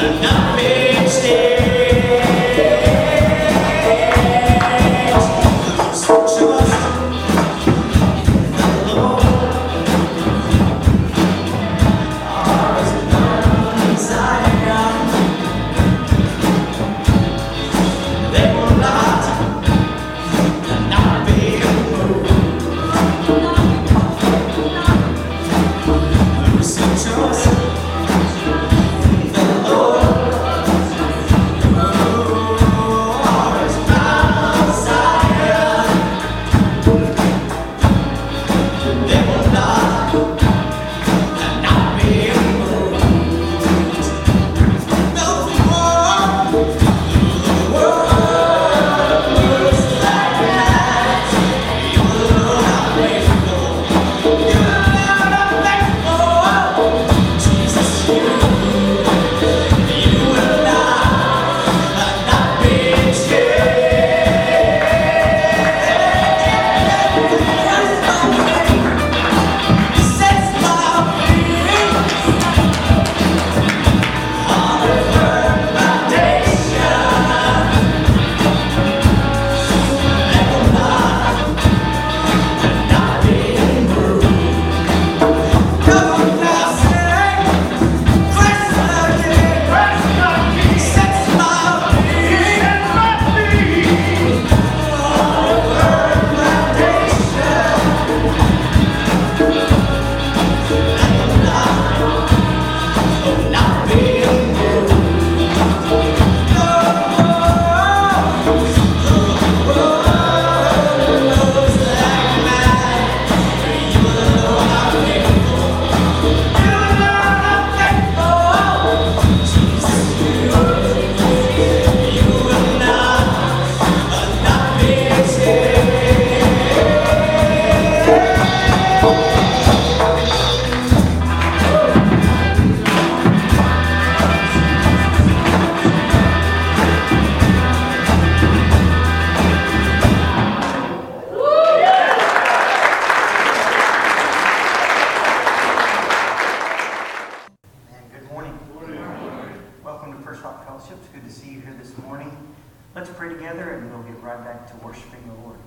Let's pray together and we'll get right back to worshiping the Lord.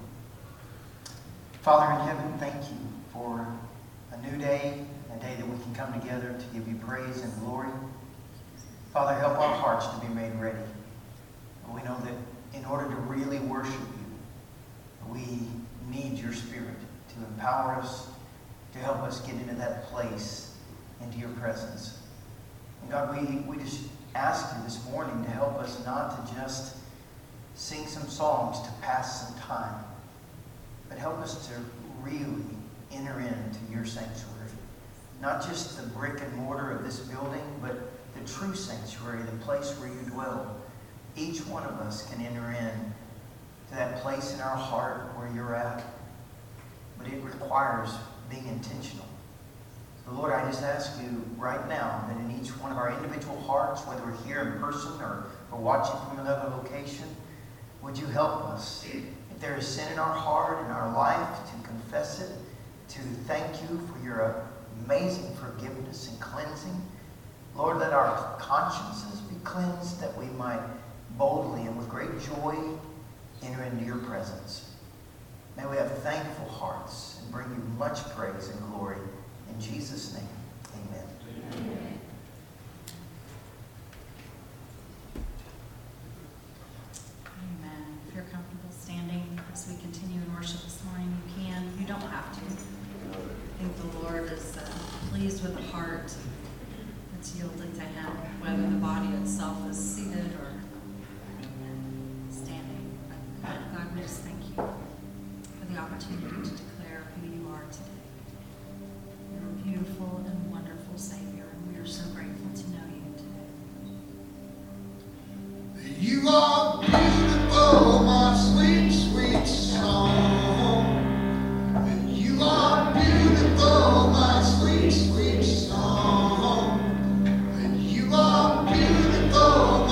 Father in heaven, thank you for a new day, a day that we can come together to give you praise and glory. Father, help our hearts to be made ready. We know that in order to really worship you, we need your Spirit to empower us, to help us get into that place, into your presence. And God, we just ask you this morning to help us not to just sing some songs to pass some time, but help us to really enter into your sanctuary. Not just the brick and mortar of this building, but the true sanctuary, the place where you dwell. Each one of us can enter in to that place in our heart where you're at, but it requires being intentional. So Lord, I just ask you right now that in each one of our individual hearts, whether we're here in person or watching from another location, would you help us, if there is sin in our heart, in our life, to confess it, to thank you for your amazing forgiveness and cleansing. Lord, let our consciences be cleansed that we might boldly and with great joy enter into your presence. May we have thankful hearts and bring you much praise and glory. In Jesus' name, amen. Amen. Amen. If you're comfortable standing as we continue in worship this morning, you can. You don't have to. I think the Lord is pleased with a heart that's yielded to Him, whether the body itself is seated or standing. But God, we just thank you for the opportunity to declare who you are today. You're a beautiful and wonderful Savior, and we are so grateful to know you today. You are beautiful, my sweet, sweet song. You are beautiful, my sweet, sweet song. You are beautiful,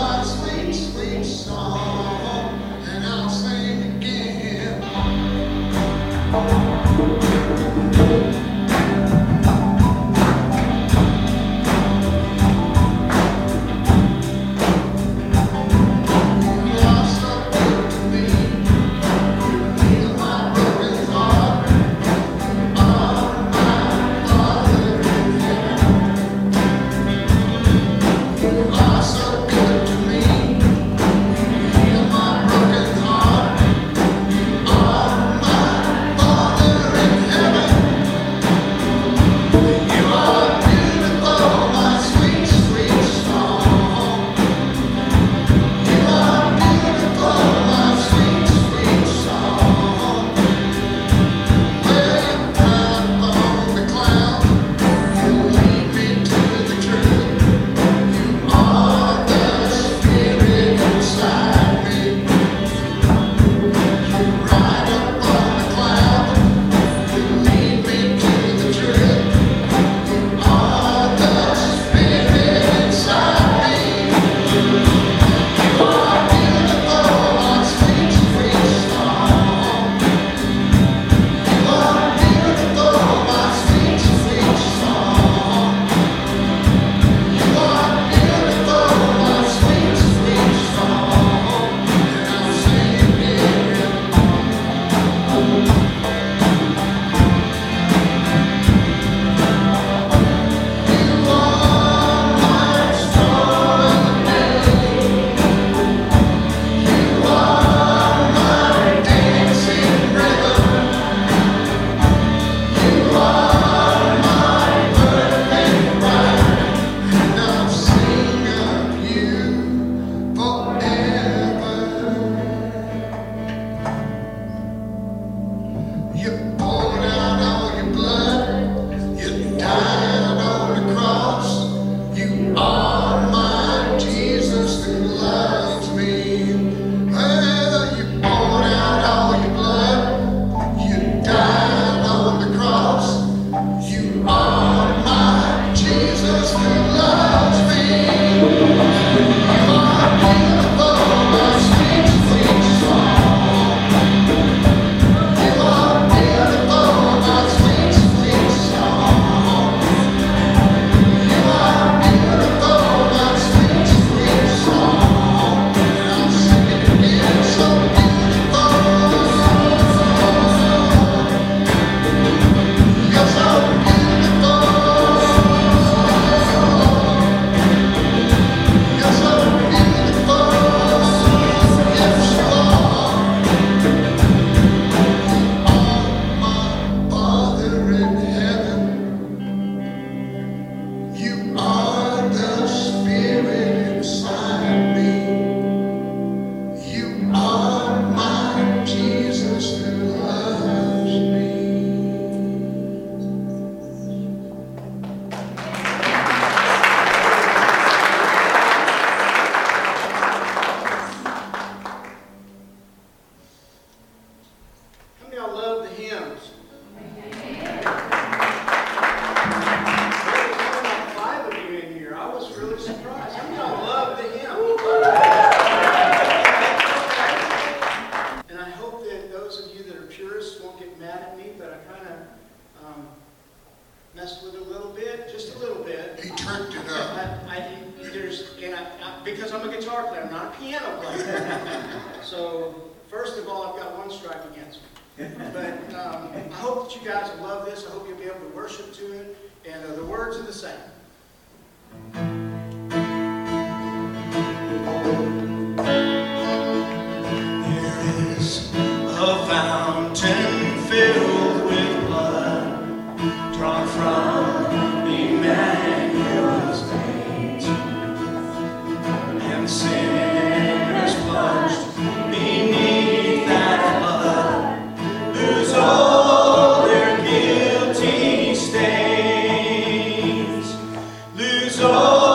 Some of y'all love the hymn. And I hope that those of you that are purists won't get mad at me, but I kind of messed with it a little bit, just a little bit. He tricked it up. Because I'm a guitar player, I'm not a piano player. So, first of all, I've got one strike against me. But I hope that you guys will love this. I hope you'll be able to worship to it. And the words are the same. There is a fountain filled with blood drawn from Emmanuel's veins, and sinners plunged beneath that flood lose all their guilty stains, lose all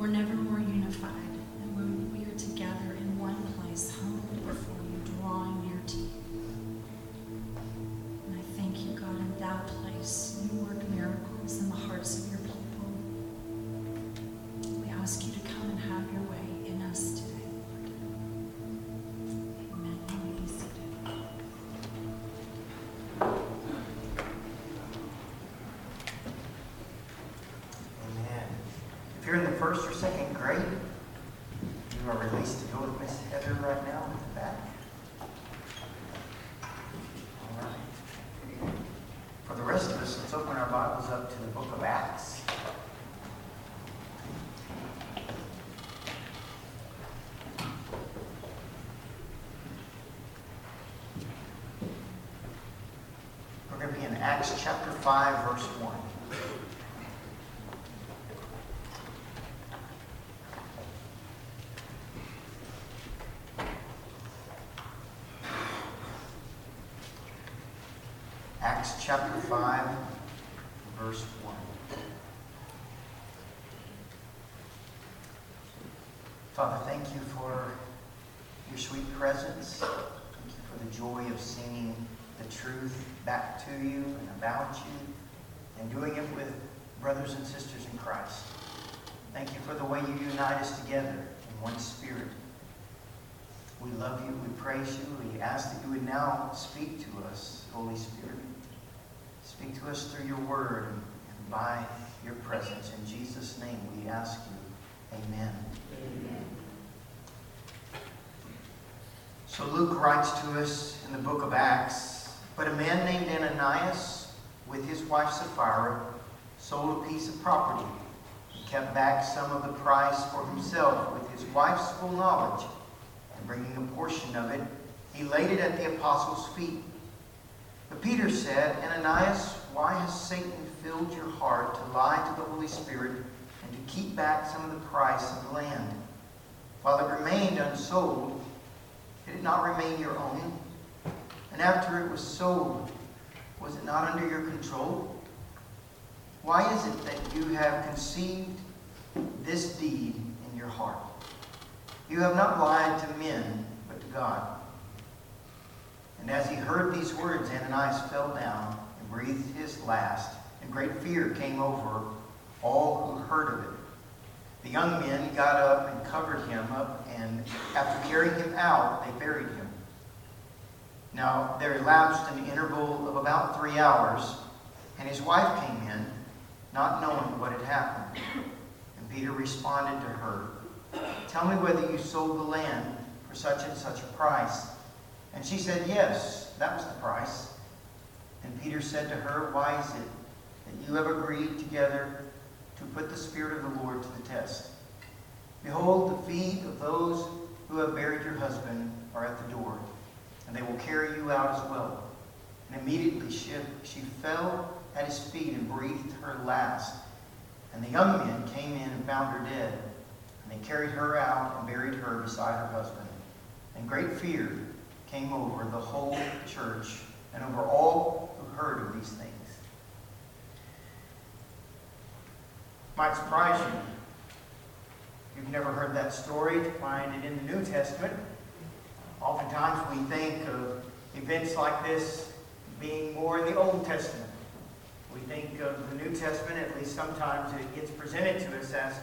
We're never more unified than when we are together in one place, humbly before you, drawing near to you. And I thank you, God, in that place, you work miracles in the hearts of your people. We ask you to come and have your way in us today, Lord. Amen. You may be seated. Amen. If you're in the first or second grade, you are released to go with Miss Heather right now in the back. All right. For the rest of us, let's open our Bibles up to the book of Acts. We're going to be in Acts chapter 5, verse 1. Acts chapter 5, verse 1. Father, thank you for your sweet presence. Thank you for the joy of singing the truth back to you and about you, and doing it with brothers and sisters in Christ. Thank you for the way you unite us together in one spirit. We love you, we praise you, we ask that you would now speak to us, Holy Spirit. Speak to us through your word and by your presence. In Jesus' name we ask you. Amen. Amen. So Luke writes to us in the book of Acts, but a man named Ananias, with his wife Sapphira, sold a piece of property and kept back some of the price for himself with his wife's full knowledge. And bringing a portion of it, he laid it at the apostles' feet. But Peter said, Ananias, why has Satan filled your heart to lie to the Holy Spirit and to keep back some of the price of the land? While it remained unsold, did it not remain your own? And after it was sold, was it not under your control? Why is it that you have conceived this deed in your heart? You have not lied to men, but to God. And as he heard these words, Ananias fell down and breathed his last, and great fear came over all who heard of it. The young men got up and covered him up, and after carrying him out, they buried him. Now there elapsed an interval of about 3 hours, and his wife came in, not knowing what had happened. And Peter responded to her, Tell me whether you sold the land for such and such a price. And she said, Yes, that was the price. And Peter said to her, Why is it that you have agreed together to put the Spirit of the Lord to the test? Behold, the feet of those who have buried your husband are at the door, and they will carry you out as well. And immediately she fell at his feet and breathed her last. And the young men came in and found her dead. And they carried her out and buried her beside her husband. And great fear came over the whole church and over all who heard of these things. Might surprise you. You've never heard that story, to find it in the New Testament. Oftentimes we think of events like this being more in the Old Testament. We think of the New Testament, at least sometimes it gets presented to us as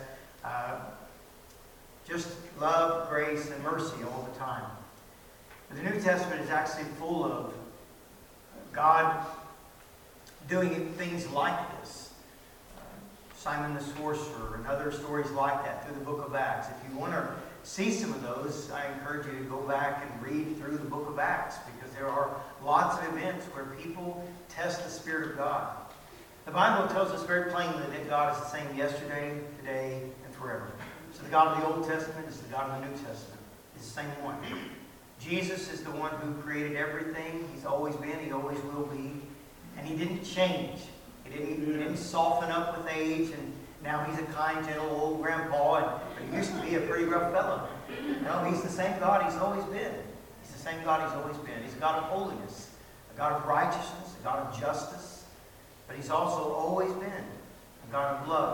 just love, grace, and mercy all the time. But the New Testament is actually full of God doing things like this. Simon the Sorcerer and other stories like that through the book of Acts. If you want to see some of those, I encourage you to go back and read through the book of Acts, because there are lots of events where people test the Spirit of God. The Bible tells us very plainly that God is the same yesterday, today, and forever. So the God of the Old Testament is the God of the New Testament. It's the same one. Jesus is the one who created everything. He's always been, he always will be. And he didn't change. He didn't soften up with age, and now he's a kind, gentle old grandpa, but he used to be a pretty rough fellow. No, he's the same God he's always been. He's the same God he's always been. He's a God of holiness, a God of righteousness, a God of justice, but he's also always been a God of love, a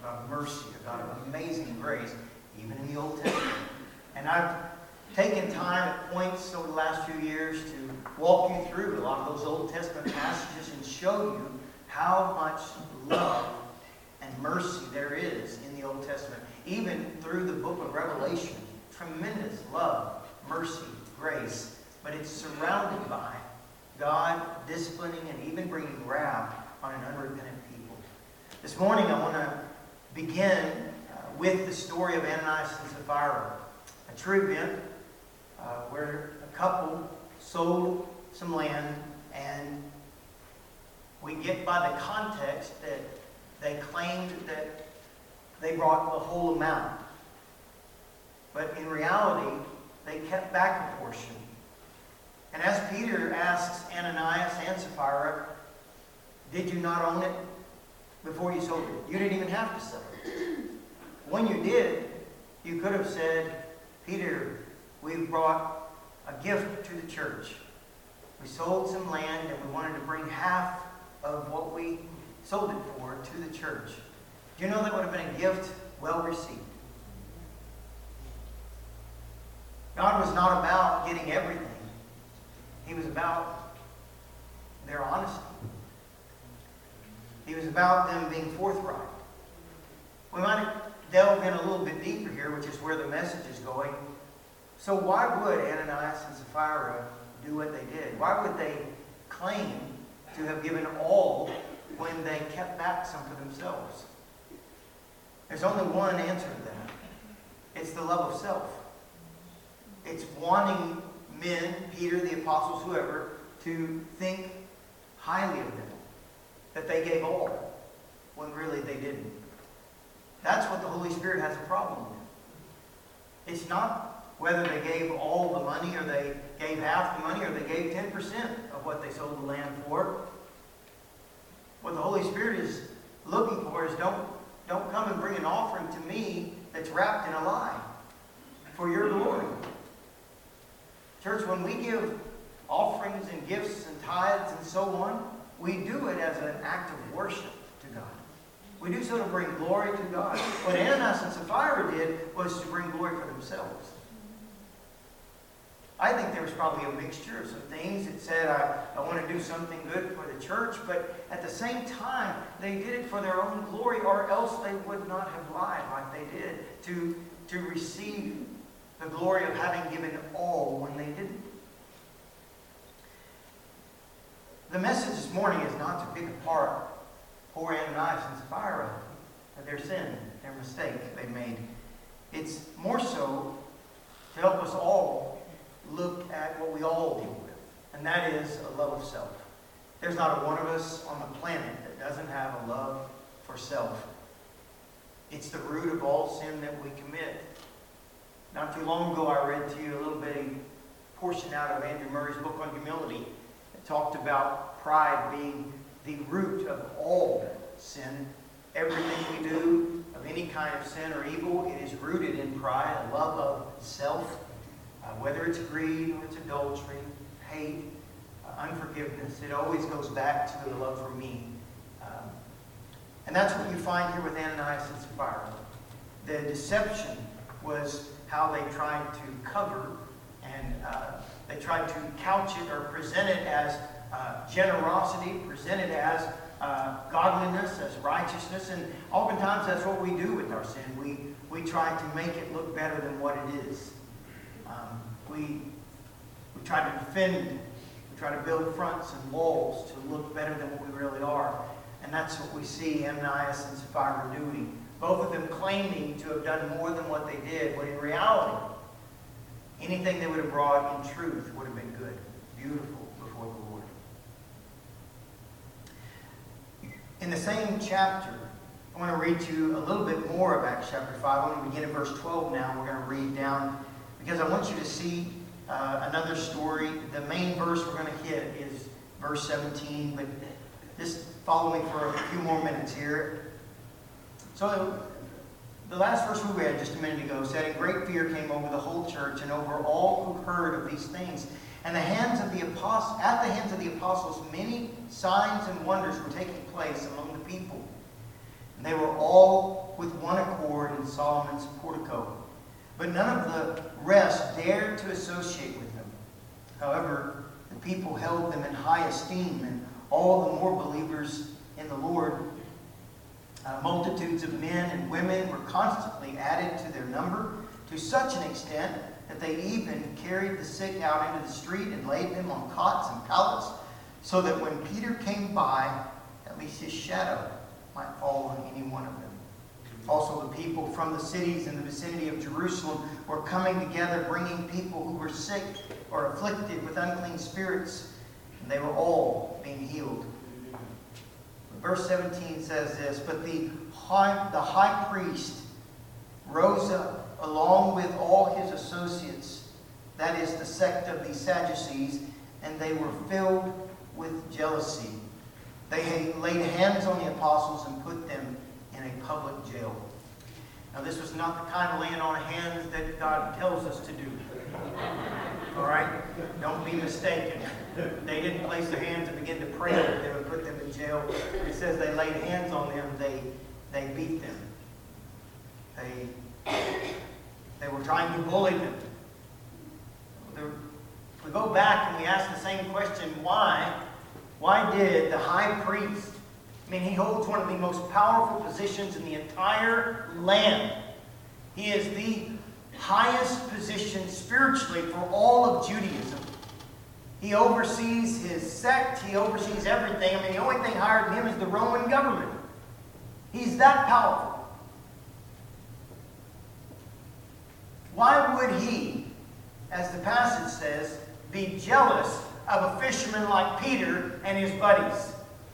God of mercy, a God of amazing grace, even in the Old Testament. And I've taken time at points over the last few years to walk you through a lot of those Old Testament passages and show you how much love and mercy there is in the Old Testament. Even through the book of Revelation, tremendous love, mercy, grace, but it's surrounded by God disciplining and even bringing wrath on an unrepentant people. This morning I want to begin with the story of Ananias and Sapphira, a true event where a couple sold some land, and we get by the context that they claimed that they brought the whole amount. But in reality, they kept back a portion. And as Peter asks Ananias and Sapphira, did you not own it before you sold it? You didn't even have to sell it. When you did, you could have said, Peter, we've brought a gift to the church. We sold some land and we wanted to bring half of what we sold it for to the church. Do you know that would have been a gift well received? God was not about getting everything. He was about their honesty. He was about them being forthright. We might delve in a little bit deeper here, which is where the message is going. So why would Ananias and Sapphira do what they did? Why would they claim to have given all when they kept back some for themselves? There's only one answer to that. It's the love of self. It's wanting men, Peter, the apostles, whoever, to think highly of them. That they gave all, when really they didn't. That's what the Holy Spirit has a problem with. It's not whether they gave all the money, or they gave half the money, or they gave 10% of what they sold the land for. What the Holy Spirit is looking for is don't come and bring an offering to me that's wrapped in a lie for your glory. Church, when we give offerings and gifts and tithes and so on, we do it as an act of worship to God. We do so to bring glory to God. What Ananias and Sapphira did was to bring glory for themselves. I think there was probably a mixture of some things that said, I want to do something good for the church, but at the same time, they did it for their own glory, or else they would not have lied like they did to receive the glory of having given all when they didn't. The message this morning is not to pick apart poor Ananias and Sapphira for their sin, their mistake they made. It's more so to help us all look at what we all deal with, and that is a love of self. There's not a one of us on the planet that doesn't have a love for self. It's the root of all sin that we commit. Not too long ago, I read to you a little bitty portion out of Andrew Murray's book on humility. It talked about pride being the root of all sin. Everything we do of any kind of sin or evil, it is rooted in pride, a love of self. Whether it's greed or it's adultery, hate, unforgiveness, it always goes back to the love for me. And that's what you find here with Ananias and Sapphira. The deception was how they tried to cover, and they tried to couch it or present it as generosity, present it as godliness, as righteousness, and oftentimes that's what we do with our sin. We try to make it look better than what it is. We try to defend it. We try to build fronts and walls to look better than what we really are. And that's what we see Ananias and Sapphira doing. Both of them claiming to have done more than what they did, when in reality, anything they would have brought in truth would have been good, beautiful before the Lord. In the same chapter, I want to read to you a little bit more of Acts chapter 5. I want to begin at verse 12 now. We're going to read down, because I want you to see another story. The main verse we're going to hit is verse 17, but just follow me for a few more minutes here. So the last verse we read just a minute ago said, "And great fear came over the whole church and over all who heard of these things. And at the hands of the apostles, many signs and wonders were taking place among the people. And they were all with one accord in Solomon's portico. But none of the rest dared to associate with them. However, the people held them in high esteem, and all the more believers in the Lord. Multitudes of men and women were constantly added to their number, to such an extent that they even carried the sick out into the street and laid them on cots and pallets, so that when Peter came by, at least his shadow might fall on any one of them. Also, the people from the cities in the vicinity of Jerusalem were coming together, bringing people who were sick or afflicted with unclean spirits, and they were all being healed. Verse 17 says this, but the high priest rose up along with all his associates, that is the sect of the Sadducees, and they were filled with jealousy. They laid hands on the apostles and put them in a public jail. Now, this was not the kind of laying on of hands that God tells us to do. All right? Don't be mistaken. They didn't place their hands and begin to pray over them and put them in jail. It says they laid hands on them. They beat them. They were trying to bully them. We go back and we ask the same question, why? Why did the high priest, he holds one of the most powerful positions in the entire land. He is the highest position spiritually for all of Judaism. He oversees his sect. He oversees everything. The only thing higher than him is the Roman government. He's that powerful. Why would he, as the passage says, be jealous of a fisherman like Peter and his buddies?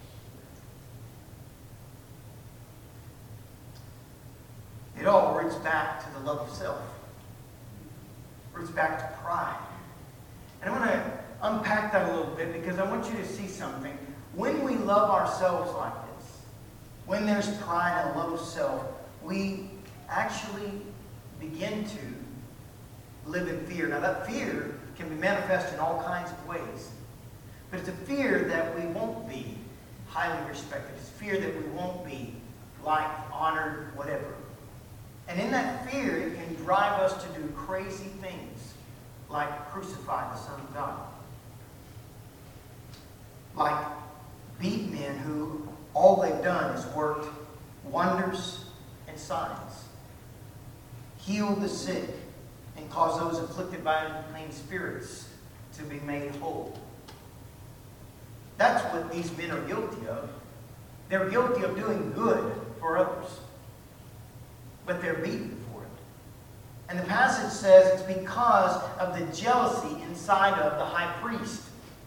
It all roots back to the love of self. Roots back to pride. And I want to unpack that a little bit because I want you to see something. When we love ourselves like this, when there's pride and love of self, we actually begin to live in fear. Now, that fear can be manifest in all kinds of ways. But it's a fear that we won't be highly respected. It's fear that we won't be liked, honored, whatever. And in that fear, it can drive us to do crazy things, like crucify the Son of God. Like beat men who all they've done is worked wonders and signs. Heal the sick and cause those afflicted by unclean spirits to be made whole. That's what these men are guilty of. They're guilty of doing good for others. But they're beaten for it. And the passage says it's because of the jealousy inside of the high priest.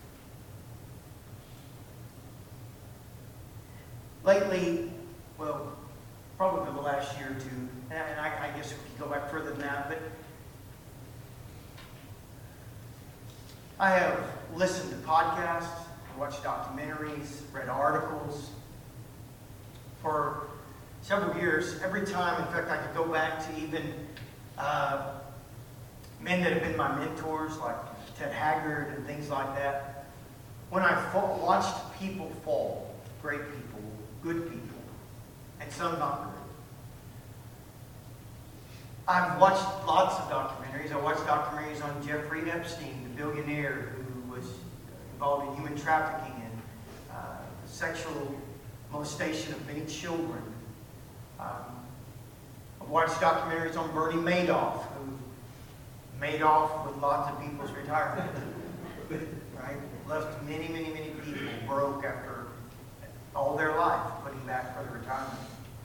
Lately, well, probably the last year or two, and I guess we could go back further than that, but I have listened to podcasts, watched documentaries, read articles for several years. Every time, in fact, I could go back to even men that have been my mentors, like Ted Haggard and things like that. When I watched people fall, great people, good people, and some not good. I've watched lots of documentaries. I watched documentaries on Jeffrey Epstein, the billionaire who was involved in human trafficking and sexual molestation of many children. I've watched documentaries on Bernie Madoff, who made off with lots of people's retirement. Right? Left many, many, many people broke after all their life putting back for the retirement.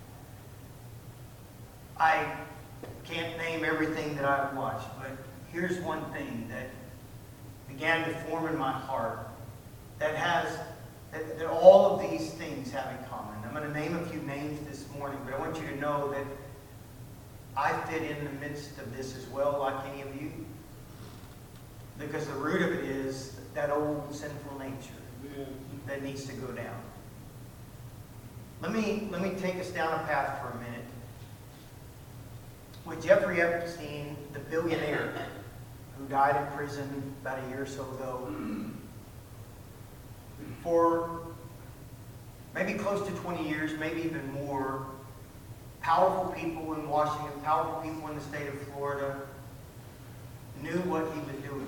I can't name everything that I've watched, but here's one thing that began to form in my heart that all of these things have in common. I'm going to name a few names this morning, but I want you to know that I fit in the midst of this as well, like any of you. Because the root of it is that old sinful nature that needs to go down. Let me take us down a path for a minute. With Jeffrey Epstein, the billionaire, who died in prison about a year or so ago, for maybe close to 20 years, maybe even more, powerful people in Washington, powerful people in the state of Florida, knew what he was doing.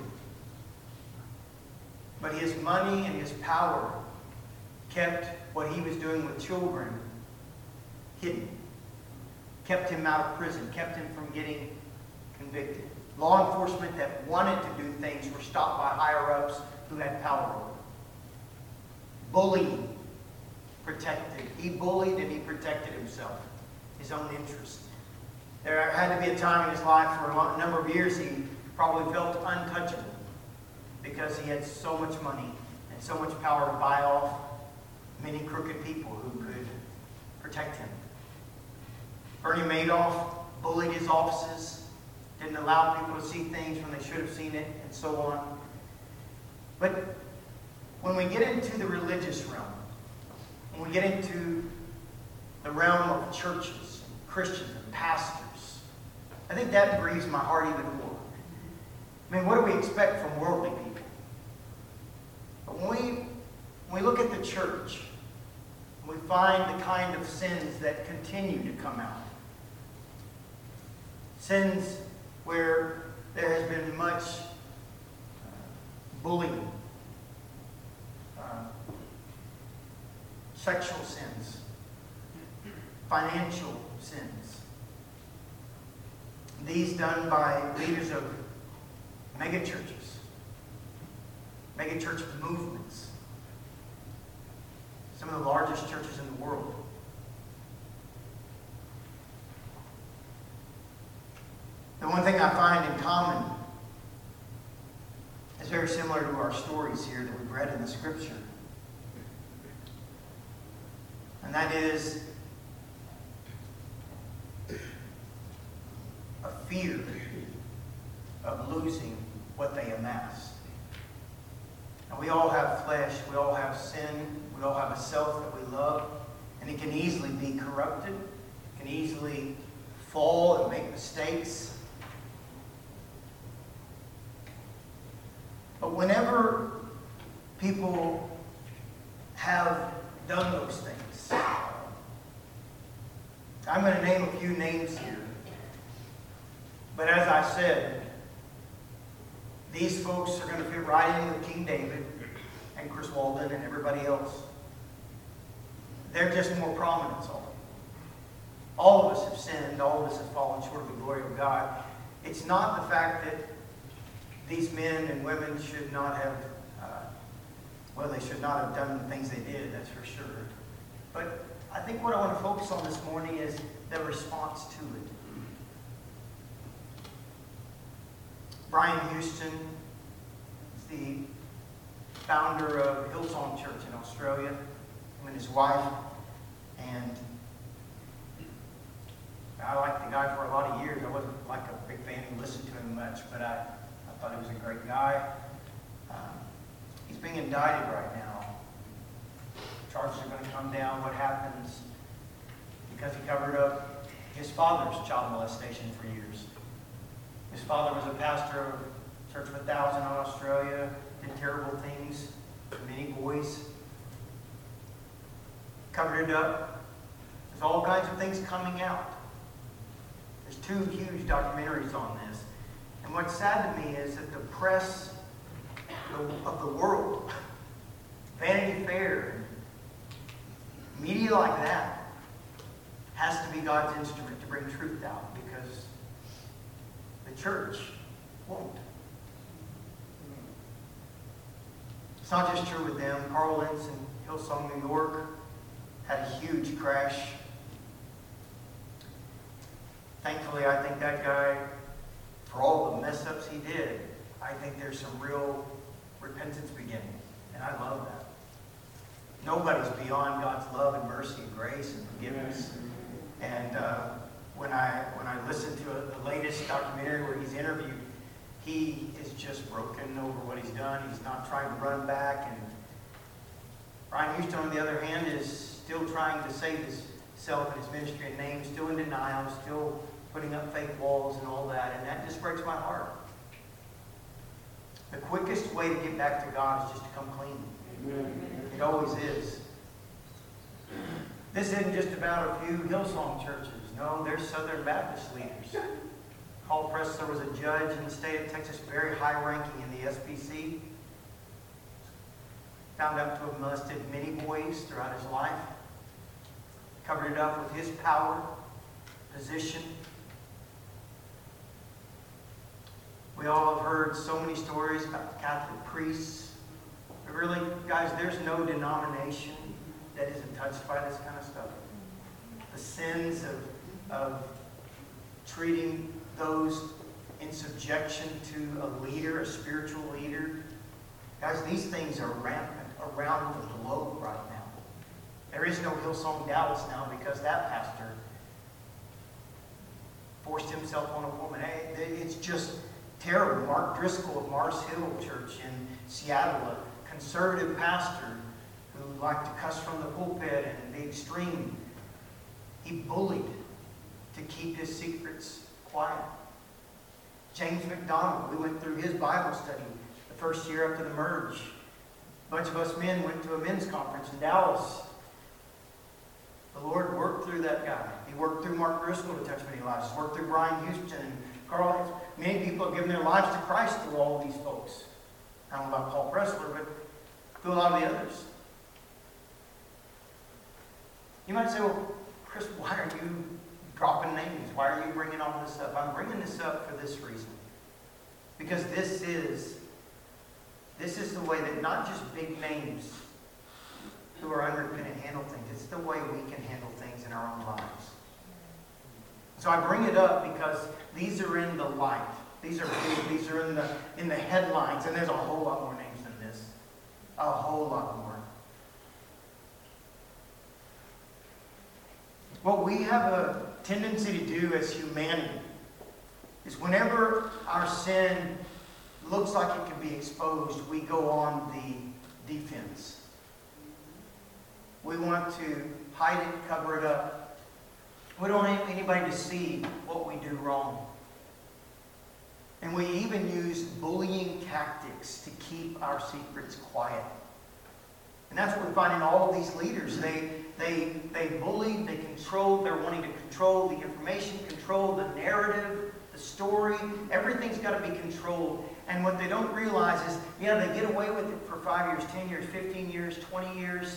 But his money and his power kept what he was doing with children hidden. Kept him out of prison, kept him from getting convicted. Law enforcement that wanted to do things were stopped by higher-ups who had power over them. Bullying protected. He bullied and he protected himself, his own interests. There had to be a time in his life for a number of years he probably felt untouchable because he had so much money and so much power to buy off many crooked people who could protect him. Bernie Madoff bullied his offices, didn't allow people to see things when they should have seen it, and so on. But when we get into the religious realm, when we get into the realm of churches, Christians, and pastors, I think that grieves my heart even more. I mean, what do we expect from worldly people? But when we look at the church, we find the kind of sins that continue to come out. Sins where there has been much bullying, sexual sins, financial sins. These done by leaders of megachurches, megachurch movements, some of the largest churches in the world. The one thing I find in common is very similar to our stories here that we've read in the Scripture. And that is a fear of losing what they amass. And we all have flesh, we all have sin, we all have a self that we love, and it can easily be corrupted, it can easily fall and make mistakes. But whenever people have done those things, I'm going to name a few names here. But as I said, these folks are going to fit right in with King David and Chris Walden and everybody else. They're just more prominent. All of us have sinned. All of us have fallen short of the glory of God. It's not the fact that these men and women should not have, they should not have done the things they did, that's for sure. But I think what I want to focus on this morning is the response to it. Brian Houston is the founder of Hillsong Church in Australia, him and his wife. And I liked the guy for a lot of years. I wasn't like a big fan who listened to him much, but I thought he was a great guy. He's being indicted right now. Charges are going to come down. What happens? Because he covered up his father's child molestation for years. His father was a pastor of Church of 1,000 in Australia, did terrible things to many boys. Covered it up. There's all kinds of things coming out. There's 2 huge documentaries on this. And what's sad to me is that the press of the world, Vanity Fair, media like that, has to be God's instrument to bring truth out because the church won't. It's not just true with them. Carl Lentz in Hillsong, New York, had a huge crash. Thankfully, I think that guy, for all the mess-ups he did, I think there's some real repentance beginning. And I love that. Nobody's beyond God's love and mercy and grace and forgiveness. And when I listened to the latest documentary where he's interviewed, he is just broken over what he's done. He's not trying to run back. And Brian Houston, on the other hand, is still trying to save himself and his ministry and name, still in denial, still putting up fake walls and all that. And that just breaks my heart. The quickest way to get back to God is just to come clean. It always is. This isn't just about a few Hillsong churches. No, they're Southern Baptist leaders. Paul Pressler was a judge in the state of Texas, very high ranking in the SBC. Found out to have molested many boys throughout his life. Covered it up with his power, position. We all have heard so many stories about Catholic priests. But really, guys, there's no denomination that isn't touched by this kind of stuff. The sins of treating those in subjection to a leader, a spiritual leader. Guys, these things are rampant around the globe right now. There is no Hillsong Dallas now because that pastor forced himself on a woman. It's just terrible. Mark Driscoll of Mars Hill Church in Seattle, a conservative pastor who liked to cuss from the pulpit and the extreme, he bullied to keep his secrets quiet. James McDonald, we went through his Bible study the first year after the merge. A bunch of us men went to a men's conference in Dallas. The Lord worked through that guy. He worked through Mark Driscoll to touch many lives. He worked through Brian Houston and Carl. Many people have given their lives to Christ through all of these folks. I don't know about Paul Pressler, but through a lot of the others. You might say, well, Chris, why are you dropping names? Why are you bringing all this up? I'm bringing this up for this reason. Because this is the way that not just big names who are unrepentant handle things. It's the way we can handle things in our own lives. So I bring it up because these are in the light. These are big. These are in the headlines. And there's a whole lot more names than this. A whole lot more. What we have a tendency to do as humanity is whenever our sin looks like it can be exposed, we go on the defense. We want to hide it, cover it up. We don't want anybody to see what we do wrong. And we even use bullying tactics to keep our secrets quiet. And that's what we find in all of these leaders. They bully, they control, they're wanting to control the information, control the narrative, the story. Everything's got to be controlled. And what they don't realize is, yeah, they get away with it for 5 years, 10 years, 15 years, 20 years.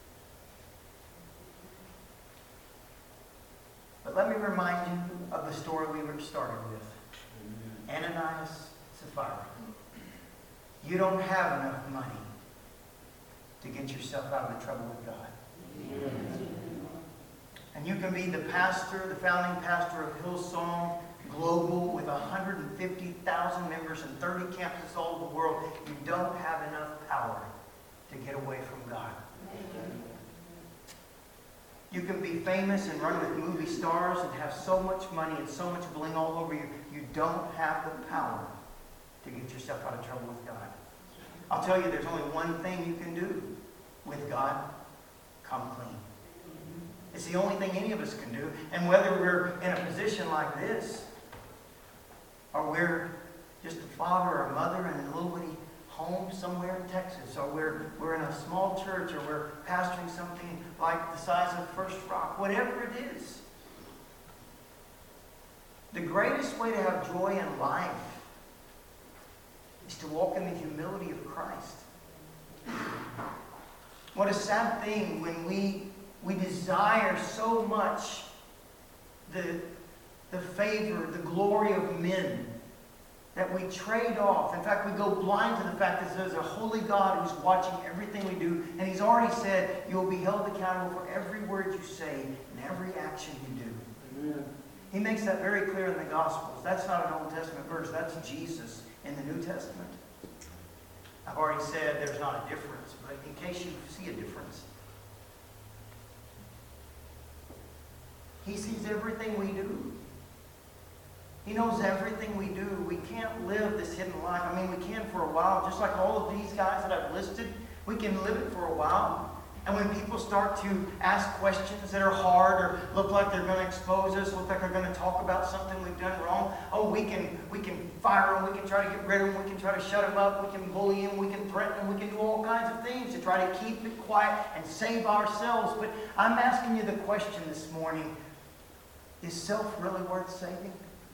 But let me remind you of the story we were started with. Ananias, Sapphira. You don't have enough money to get yourself out of the trouble with God. And you can be the pastor, the founding pastor of Hillsong Global with 150,000 members and 30 campuses all over the world. You don't have enough power to get away from God. You can be famous and run with movie stars and have so much money and so much bling all over you. You don't have the power to get yourself out of trouble with God. I'll tell you, there's only one thing you can do with God. Come clean. It's the only thing any of us can do. And whether we're in a position like this, or we're just a father or a mother in a little bitty home somewhere in Texas, or we're in a small church, or we're pastoring something like the size of First Rock, whatever it is, the greatest way to have joy in life is to walk in the humility of Christ. What a sad thing when we desire so much the favor, the glory of men, that we trade off. In fact, we go blind to the fact that there's a holy God who's watching everything we do, and He's already said you will be held accountable for every word you say and every action you do. Amen. He makes that very clear in the Gospels. That's not an Old Testament verse. That's Jesus in the New Testament. I've already said there's not a difference, but in case you see a difference, He sees everything we do. He knows everything we do. We can't live this hidden life. I mean, we can for a while. Just like all of these guys that I've listed, we can live it for a while. And when people start to ask questions that are hard or look like they're going to expose us, look like they're going to talk about something we've done wrong, we can fire them, we can try to get rid of them, we can try to shut them up, we can bully them, we can threaten them, we can do all kinds of things to try to keep it quiet and save ourselves. But I'm asking you the question this morning, Is self really worth saving?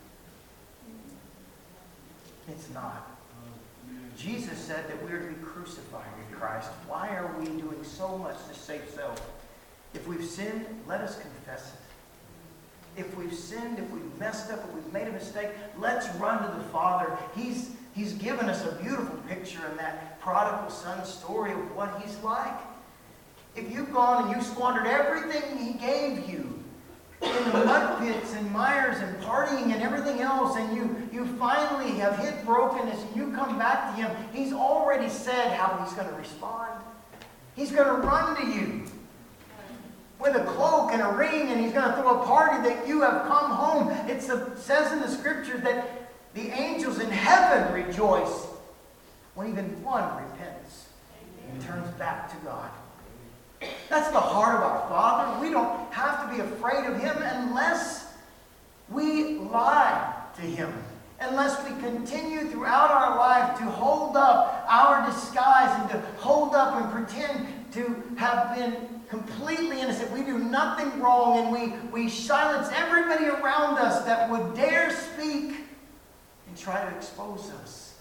It's not. Jesus said that we are to be crucified with Christ. Why are we doing so much to save self? If we've sinned, let us confess it. If we've sinned, if we've messed up, if we've made a mistake, let's run to the Father. He's given us a beautiful picture in that prodigal son story of what he's like. If you've gone and you've squandered everything he gave you in the mud pits and mires and partying and everything else, and you finally have hit brokenness and you come back to him, he's already said how he's going to respond. He's going to run to you with a cloak and a ring, and he's going to throw a party that you have come home. It says in the scriptures that the angels in heaven rejoice when even one repents and turns back to God. That's the heart of our Father. We don't have to be afraid of him unless we lie to him. Unless we continue throughout our life to hold up our disguise and to hold up and pretend to have been completely innocent. We do nothing wrong, and we silence everybody around us that would dare speak and try to expose us.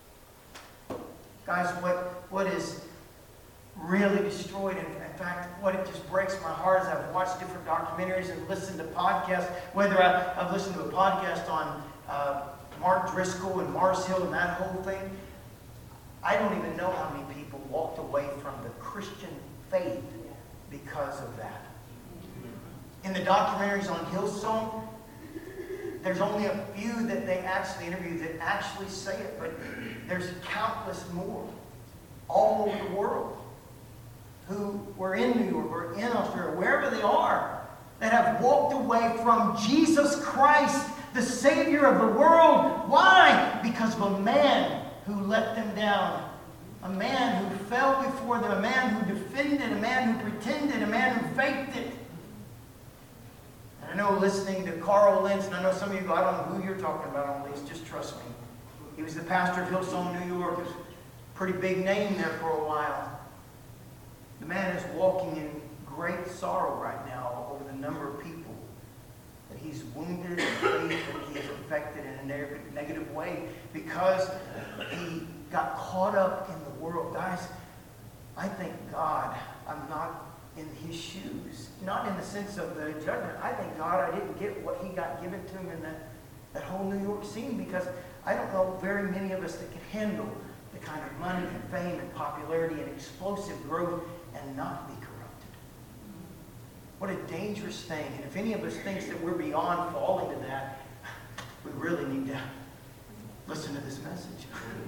Guys, what is really destroyed, in fact, what it just breaks my heart is I've watched different documentaries and listened to podcasts, whether I've listened to a podcast on Mark Driscoll and Mars Hill and that whole thing. I don't even know how many people walked away from the Christian faith because of that. In the documentaries on Hillsong, there's only a few that they actually interview that actually say it, but there's countless more all over the world who were in New York or in Australia, wherever they are, that have walked away from Jesus Christ, the Savior of the world. Why? Because of a man who let them down. A man who fell before them. A man who defended. A man who pretended. A man who faked it. And I know listening to Carl Lentz, and I know some of you go, I don't know who you're talking about on these, just trust me. He was the pastor of Hillsong, New York. It was a pretty big name there for a while. The man is walking in great sorrow right now over the number of people that he's wounded and faith that he has affected in a negative way because he got caught up in the world. Guys, I thank God I'm not in his shoes. Not in the sense of the judgment. I thank God I didn't get what he got given to him in that whole New York scene, because I don't know very many of us that can handle the kind of money and fame and popularity and explosive growth and not be corrupted. What a dangerous thing. And if any of us thinks that we're beyond falling to that, we really need to listen to this message.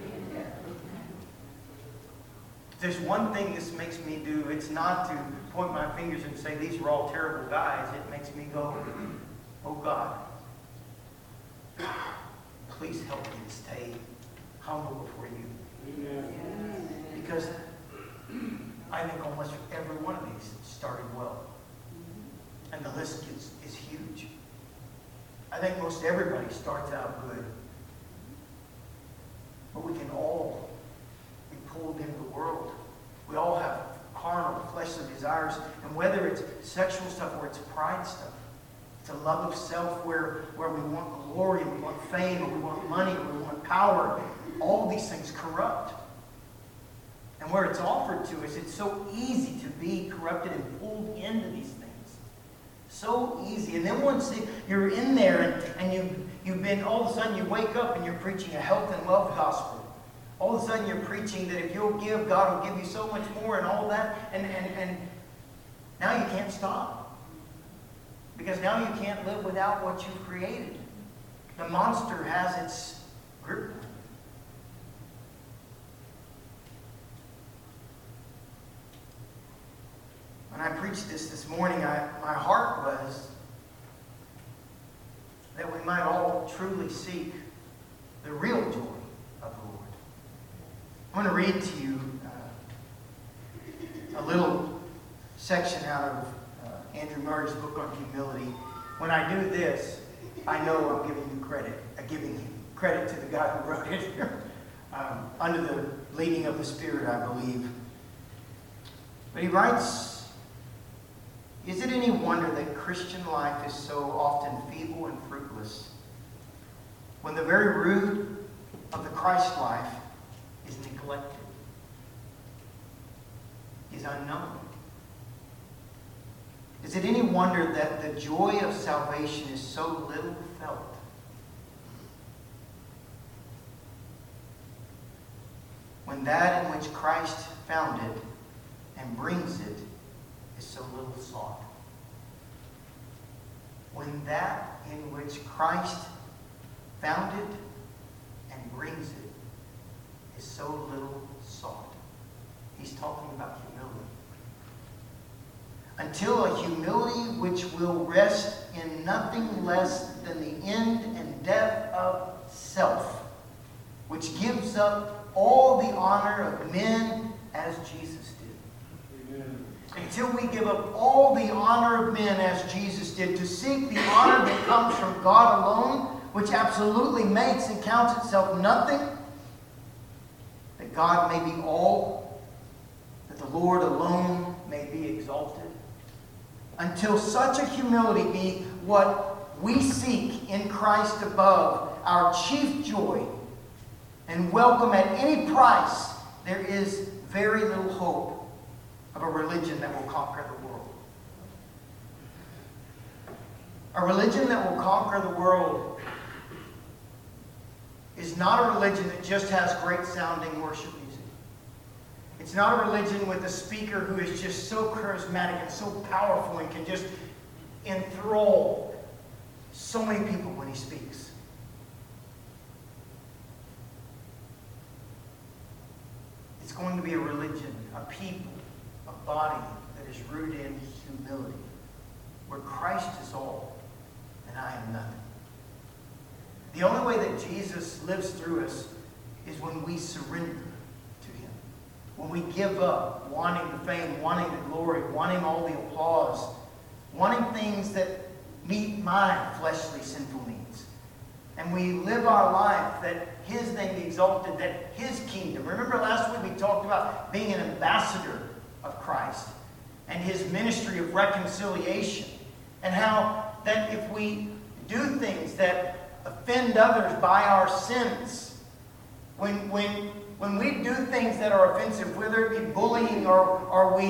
If there's one thing this makes me do, it's not to point my fingers and say these were all terrible guys. It makes me go, oh God, please help me to stay humble before you. Because I think almost every one of these started well. And the list is huge. I think most everybody starts out good. But we can all be pulled into the world. We all have carnal, fleshly desires. And whether it's sexual stuff or it's pride stuff, it's a love of self where we want glory, we want fame, or we want money, or we want power. All of these things corrupt. And where it's offered to us, it's so easy to be corrupted and pulled into these things. So easy. And then once you're in there and you've been, all of a sudden you wake up and you're preaching a health and wealth gospel. All of a sudden you're preaching that if you'll give, God will give you so much more and all that. And now you can't stop. Because now you can't live without what you've created. The monster has its grip. When I preached this morning, my heart was that we might all truly seek the real joy of the Lord. I'm going to read to you a little section out of Andrew Murray's book on humility. When I do this, I know I'm giving you credit. Giving credit to the guy who wrote it under the leading of the Spirit, I believe. But he writes Is it any wonder that Christian life is so often feeble and fruitless when the very root of the Christ life is neglected, is unknown? Is it any wonder that the joy of salvation is so little felt? When that in which Christ founded and brings it is so little sought. When that in which Christ founded and brings it is so little sought. He's talking about humility. Until a humility which will rest in nothing less than the end and death of self, which gives up all the honor of men as Jesus did. Amen. Until we give up all the honor of men as Jesus did, to seek the honor that comes from God alone, which absolutely makes and counts itself nothing, that God may be all, that the Lord alone may be exalted. Until such a humility be what we seek in Christ above, our chief joy, and welcome at any price, there is very little hope of a religion that will conquer the world. A religion that will conquer the world is not a religion that just has great sounding worship music. It's not a religion with a speaker who is just so charismatic and so powerful and can just enthrall so many people when he speaks. It's going to be a religion, a people, a body that is rooted in humility, where Christ is all and I am nothing. The only way that Jesus lives through us is when we surrender to Him. When we give up wanting the fame, wanting the glory, wanting all the applause, wanting things that meet my fleshly sinful needs. And we live our life that His name be exalted, that His kingdom. Remember last week we talked about being an ambassador of Christ and His ministry of reconciliation. And how that if we do things that offend others by our sins, when we do things that are offensive, whether it be bullying or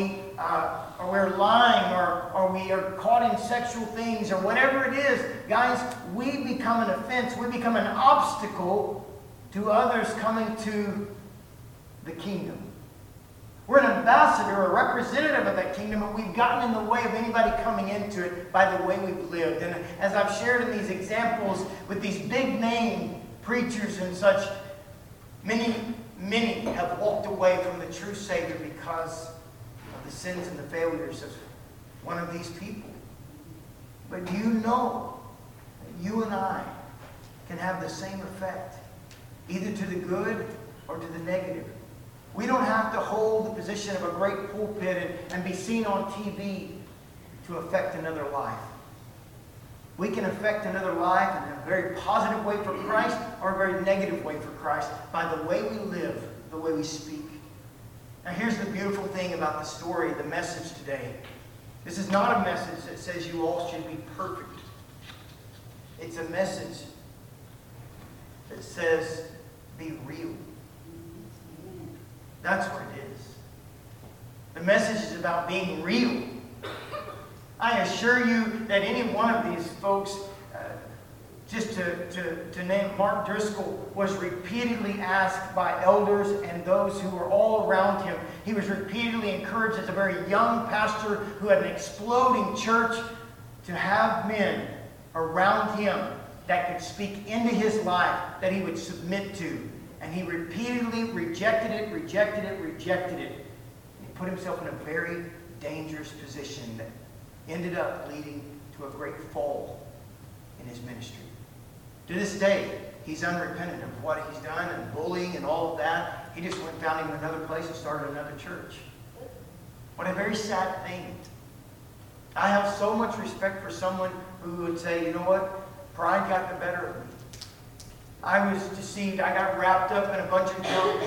we're lying or we are caught in sexual things or whatever it is, guys, we become an offense. We become an obstacle to others coming to the kingdom. We're an ambassador, a representative of that kingdom, but we've gotten in the way of anybody coming into it by the way we've lived. And as I've shared in these examples with these big name preachers and such, many have walked away from the true Savior because of the sins and the failures of one of these people. But do you know that you and I can have the same effect, either to the good or to the negative? We don't have to hold the position of a great pulpit and be seen on TV to affect another life. We can affect another life in a very positive way for Christ or a very negative way for Christ by the way we live, the way we speak. Now here's the beautiful thing about the story, the message today. This is not a message that says you all should be perfect. It's a message that says be real. That's what it is. The message is about being real. I assure you that any one of these folks, just to name Mark Driscoll, was repeatedly asked by elders and those who were all around him. He was repeatedly encouraged as a very young pastor who had an exploding church to have men around him that could speak into his life that he would submit to. And he repeatedly rejected it. And he put himself in a very dangerous position that ended up leading to a great fall in his ministry. To this day, he's unrepentant of what he's done and bullying and all of that. He just went and found him in another place and started another church. What a very sad thing. I have so much respect for someone who would say, you know what? Pride got the better of me. I was deceived. I got wrapped up in a bunch of junk.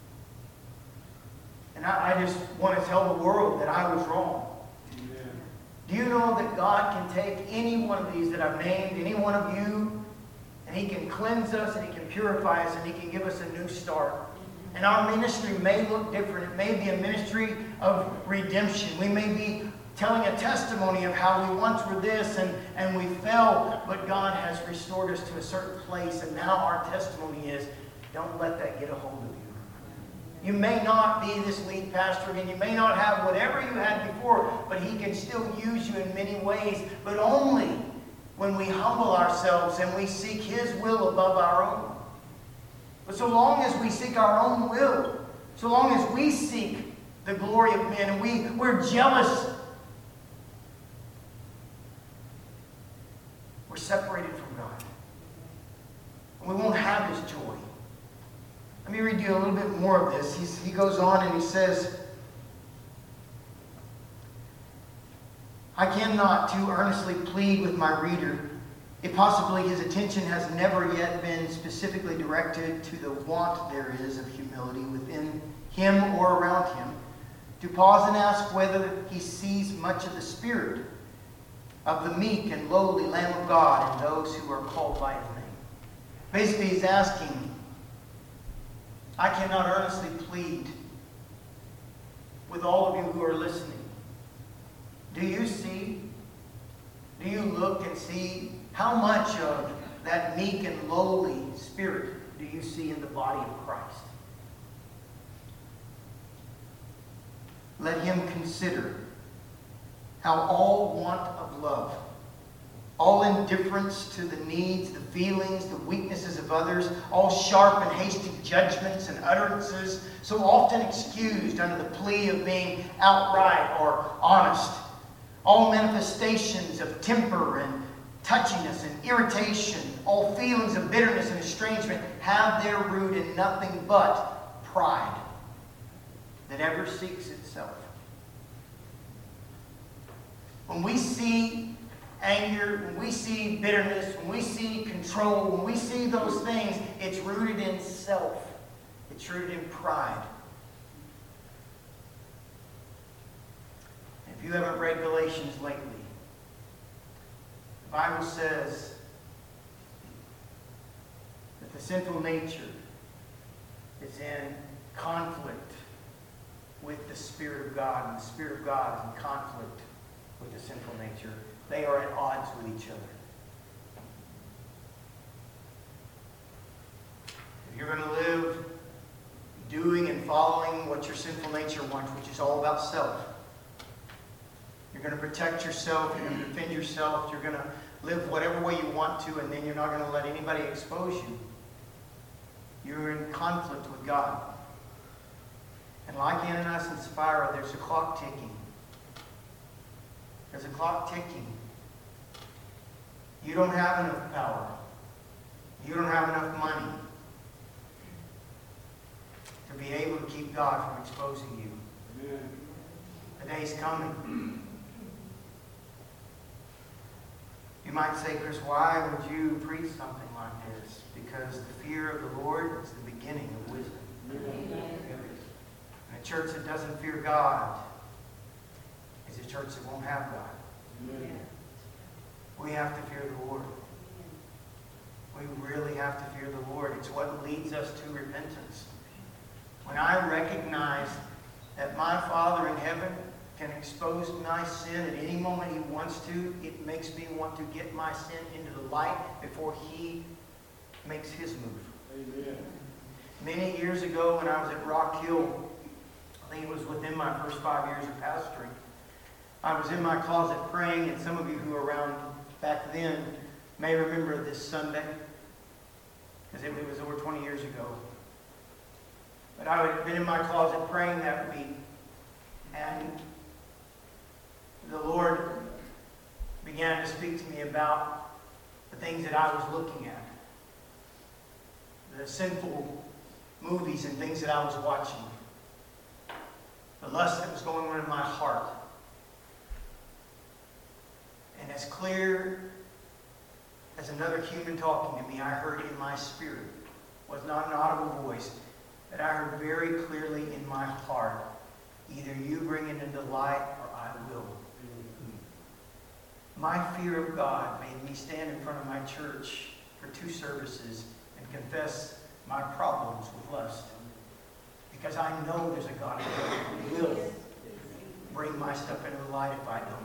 And I just want to tell the world that I was wrong. Amen. Do you know that God can take any one of these that I've named, any one of you, and He can cleanse us, and He can purify us, and He can give us a new start? And our ministry may look different. It may be a ministry of redemption. We may be telling a testimony of how we once were this and we fell, but God has restored us to a certain place, and now our testimony is, don't let that get a hold of you. You may not be this lead pastor again. You may not have whatever you had before, but He can still use you in many ways, but only when we humble ourselves and we seek His will above our own. But so long as we seek our own will, so long as we seek the glory of men and we're jealous, we're separated from God. And we won't have His joy. Let me read you a little bit more of this. He goes on and he says, I cannot too earnestly plead with my reader if possibly his attention has never yet been specifically directed to the want there is of humility within him or around him, to pause and ask whether he sees much of the spirit of the meek and lowly Lamb of God in those who are called by His name. Basically, he's asking, I cannot earnestly plead with all of you who are listening. Do you see? Do you look and see how much of that meek and lowly spirit do you see in the body of Christ? Let him consider how all want of love, all indifference to the needs, the feelings, the weaknesses of others, all sharp and hasty judgments and utterances, so often excused under the plea of being outright or honest, all manifestations of temper and touchiness and irritation, all feelings of bitterness and estrangement have their root in nothing but pride that ever seeks itself. When we see anger, when we see bitterness, when we see control, when we see those things, it's rooted in self. It's rooted in pride. If you haven't read Galatians lately, the Bible says that the sinful nature is in conflict with the Spirit of God, and the Spirit of God is in conflict with the sinful nature. They are at odds with each other. If you're going to live doing and following what your sinful nature wants, which is all about self, you're going to protect yourself, you're going to defend yourself, you're going to live whatever way you want to, and then you're not going to let anybody expose you. You're in conflict with God. And like Ananias and Sapphira, there's a clock ticking. There's a clock ticking. You don't have enough power. You don't have enough money to be able to keep God from exposing you. Amen. The day's coming. You might say, Chris, why would you preach something like this? Because the fear of the Lord is the beginning of wisdom. Amen. And a church that doesn't fear God is a church that won't have God. Amen. We have to fear the Lord. We really have to fear the Lord. It's what leads us to repentance. When I recognize that my Father in heaven can expose my sin at any moment He wants to, it makes me want to get my sin into the light before He makes His move. Amen. Many years ago when I was at Rock Hill, I think it was within my first 5 years of pastoring, I was in my closet praying, and some of you who were around back then may remember this Sunday, because it was over 20 years ago. But I had been in my closet praying that week, and the Lord began to speak to me about the things that I was looking at, the sinful movies and things that I was watching, the lust that was going on in my heart. And as clear as another human talking to me, I heard in my spirit, was not an audible voice, that I heard very clearly in my heart, either you bring it into light or I will. My fear of God made me stand in front of my church for 2 services and confess my problems with lust. Because I know there's a God who will bring my stuff into the light if I don't.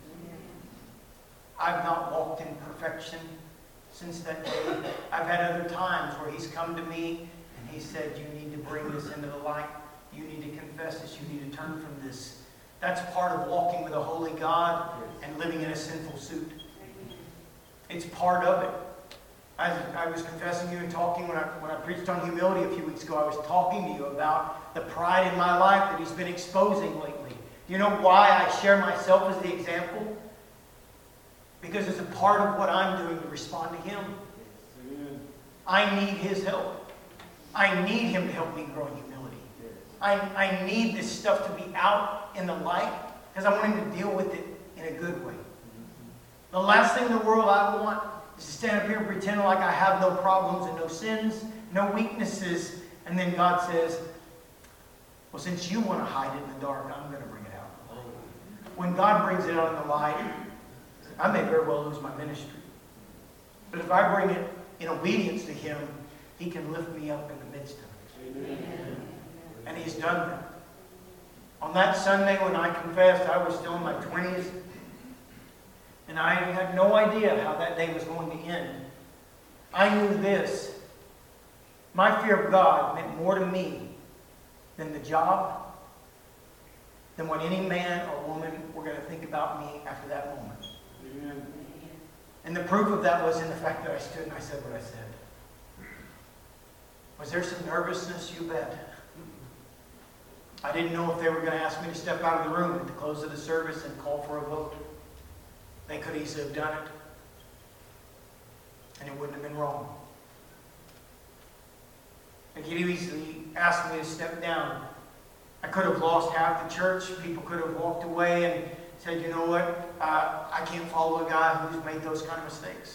I've not walked in perfection since that day. I've had other times where He's come to me and He said, you need to bring this into the light. You need to confess this. You need to turn from this. That's part of walking with a holy God and living in a sinful suit. It's part of it. I was confessing to you and talking when I preached on humility a few weeks ago. I was talking to you about the pride in my life that He's been exposing lately. Do you know why I share myself as the example? Because it's a part of what I'm doing to respond to Him. I need His help. I need Him to help me grow in humility. I need this stuff to be out in the light because I want Him to deal with it in a good way. The last thing in the world I want is to stand up here and pretend like I have no problems and no sins, no weaknesses, and then God says, well, since you want to hide it in the dark, I'm going to bring it out. When God brings it out in the light, I may very well lose my ministry. But if I bring it in obedience to Him, He can lift me up in the midst of it. Amen. And He's done that. On that Sunday when I confessed, I was still in my 20s. And I had no idea how that day was going to end. I knew this. My fear of God meant more to me than the job, than what any man or woman were going to think about me after that moment. Amen. And the proof of that was in the fact that I stood and I said what I said. Was there some nervousness? You bet. I didn't know if they were going to ask me to step out of the room at the close of the service and call for a vote. They could easily have done it. And it wouldn't have been wrong. They could easily ask me to step down. I could have lost half the church. People could have walked away and said, you know what, I can't follow a guy who's made those kind of mistakes.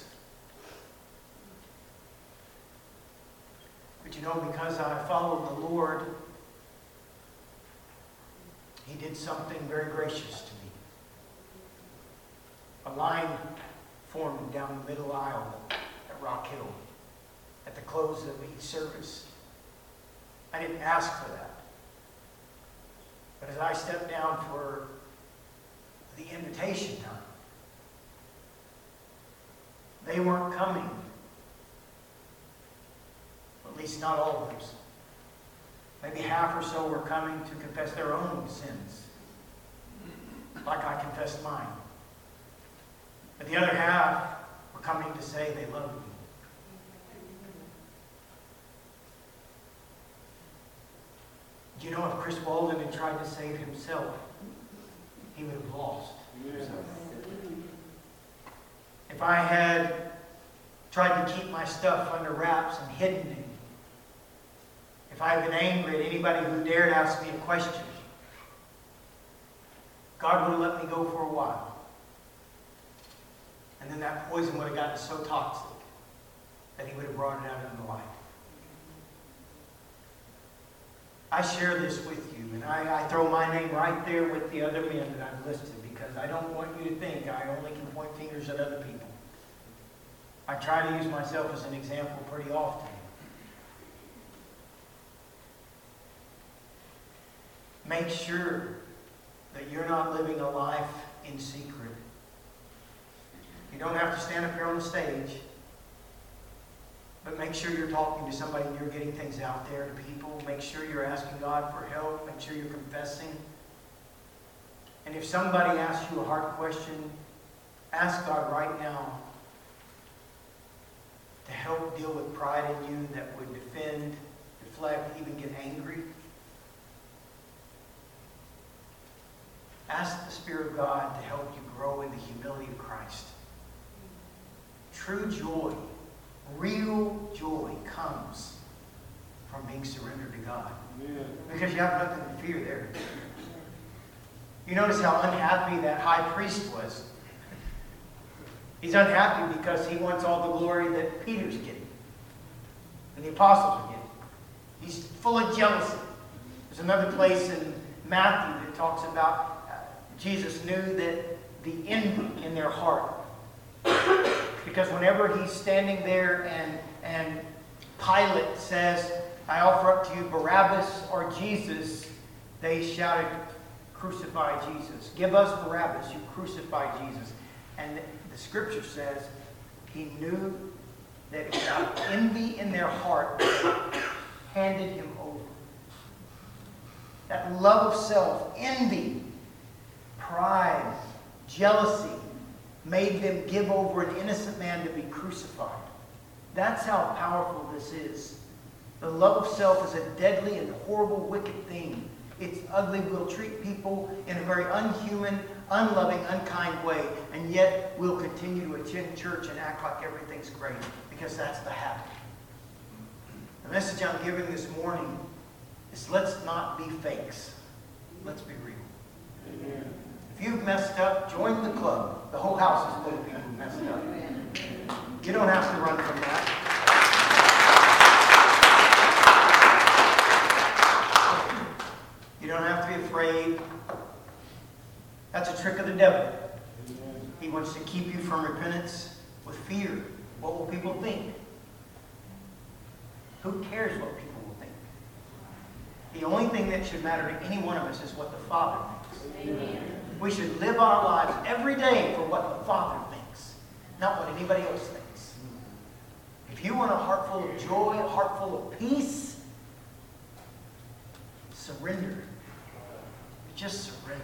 But you know, because I followed the Lord, He did something very gracious to me. A line formed down the middle aisle at Rock Hill at the close of each service. I didn't ask for that. But as I stepped down for the invitation time, they weren't coming. At least not all of them. Maybe half or so were coming to confess their own sins, like I confessed mine. But the other half were coming to say they loved me. Do you know if Chris Walden had tried to save himself, he would have lost. Yes. If I had tried to keep my stuff under wraps and hidden it, if I had been angry at anybody who dared ask me a question, God would have let me go for a while. And then that poison would have gotten so toxic that He would have brought it out into the light. I share this with you, and I throw my name right there with the other men that I've listed because I don't want you to think I only can point fingers at other people. I try to use myself as an example pretty often. Make sure that you're not living a life in secret. You don't have to stand up here on the stage, but make sure you're talking to somebody and you're getting things out there to people. Make sure you're asking God for help. Make sure you're confessing. And if somebody asks you a hard question, ask God right now to help deal with pride in you that would defend, deflect, even get angry. Ask the Spirit of God to help you grow in the humility of Christ. True joy, real joy comes from being surrendered to God. Amen. Because you have nothing to fear there. You notice how unhappy that high priest was. He's unhappy because he wants all the glory that Peter's getting and the apostles are getting. He's full of jealousy. There's another place in Matthew that talks about Jesus knew that the envy in their heart. Because whenever he's standing there and Pilate says, I offer up to you Barabbas or Jesus, they shouted, crucify Jesus. Give us Barabbas, you crucify Jesus. And the scripture says he knew that without envy in their heart, handed him over. That love of self, envy, pride, jealousy, made them give over an innocent man to be crucified. That's how powerful this is. The love of self is a deadly and horrible, wicked thing. It's ugly. We'll treat people in a very unhuman, unloving, unkind way, and yet we'll continue to attend church and act like everything's great, because that's the habit. The message I'm giving this morning is let's not be fakes. Let's be real. Amen. If you've messed up, join the club. The whole house is full of people who messed up. You don't have to run from that. You don't have to be afraid. That's a trick of the devil. He wants to keep you from repentance with fear. What will people think? Who cares what people will think? The only thing that should matter to any one of us is what the Father thinks. Amen. We should live our lives every day for what the Father thinks, not what anybody else thinks. If you want a heart full of joy, a heart full of peace, surrender. Just surrender.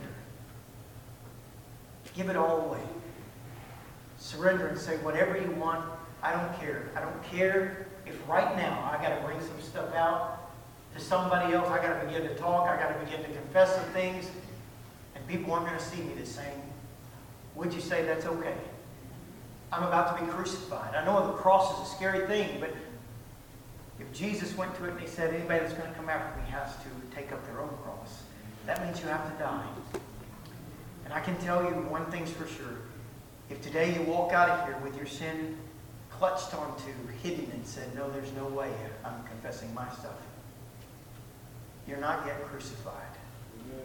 Give it all away. Surrender and say, whatever you want, I don't care. I don't care if right now I got to bring some stuff out to somebody else. I got to begin to talk. I got to begin to confess some things. And people aren't going to see me the same. Would you say that's okay? I'm about to be crucified. I know the cross is a scary thing, but if Jesus went to it and he said anybody that's going to come after me has to take up their own cross, that means you have to die. And I can tell you one thing's for sure. If today you walk out of here with your sin clutched onto, hidden, and said, no, there's no way I'm confessing my stuff, you're not yet crucified. Amen.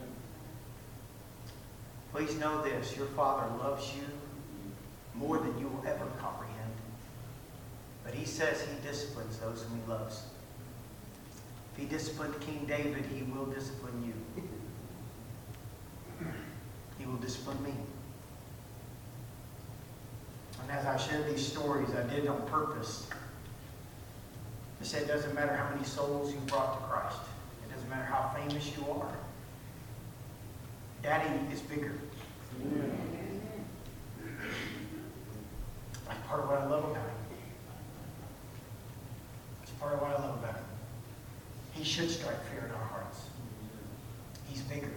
Please know this. Your Father loves you more than you will ever comprehend. But he says he disciplines those whom he loves. If he disciplined King David, he will discipline you. He will discipline me. And as I shared these stories, I did on purpose. I said it doesn't matter how many souls you brought to Christ. It doesn't matter how famous you are. Daddy is bigger. That's part of what I love about him. It's part of what I love about him. He should strike fear in our hearts. He's bigger.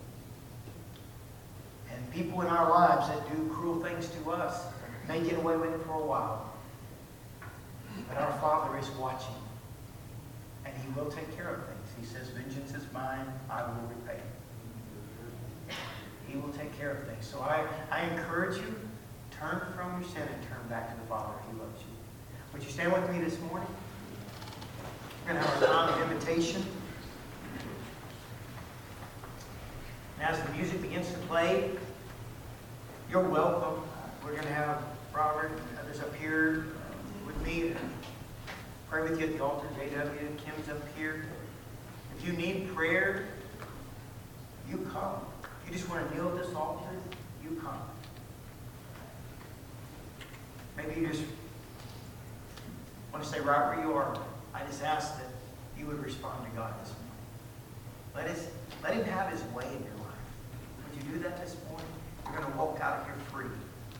And people in our lives that do cruel things to us may get away with it for a while. But our Father is watching. And he will take care of things. He says, vengeance is mine, I will repay. He will take care of things. So I encourage you, turn from your sin and turn back to the Father. He loves you. Would you stand with me this morning? We're going to have a time of invitation. And as the music begins to play, you're welcome. We're going to have Robert and others up here with me to pray with you at the altar. JW, Kim's up here. If you need prayer, you come. If you just want to kneel at this altar, you come. Maybe you just want to stay right where you are. I just ask that you would respond to God this morning. Let him have his way in your life. Would you do that this morning? You're going to walk out of here free.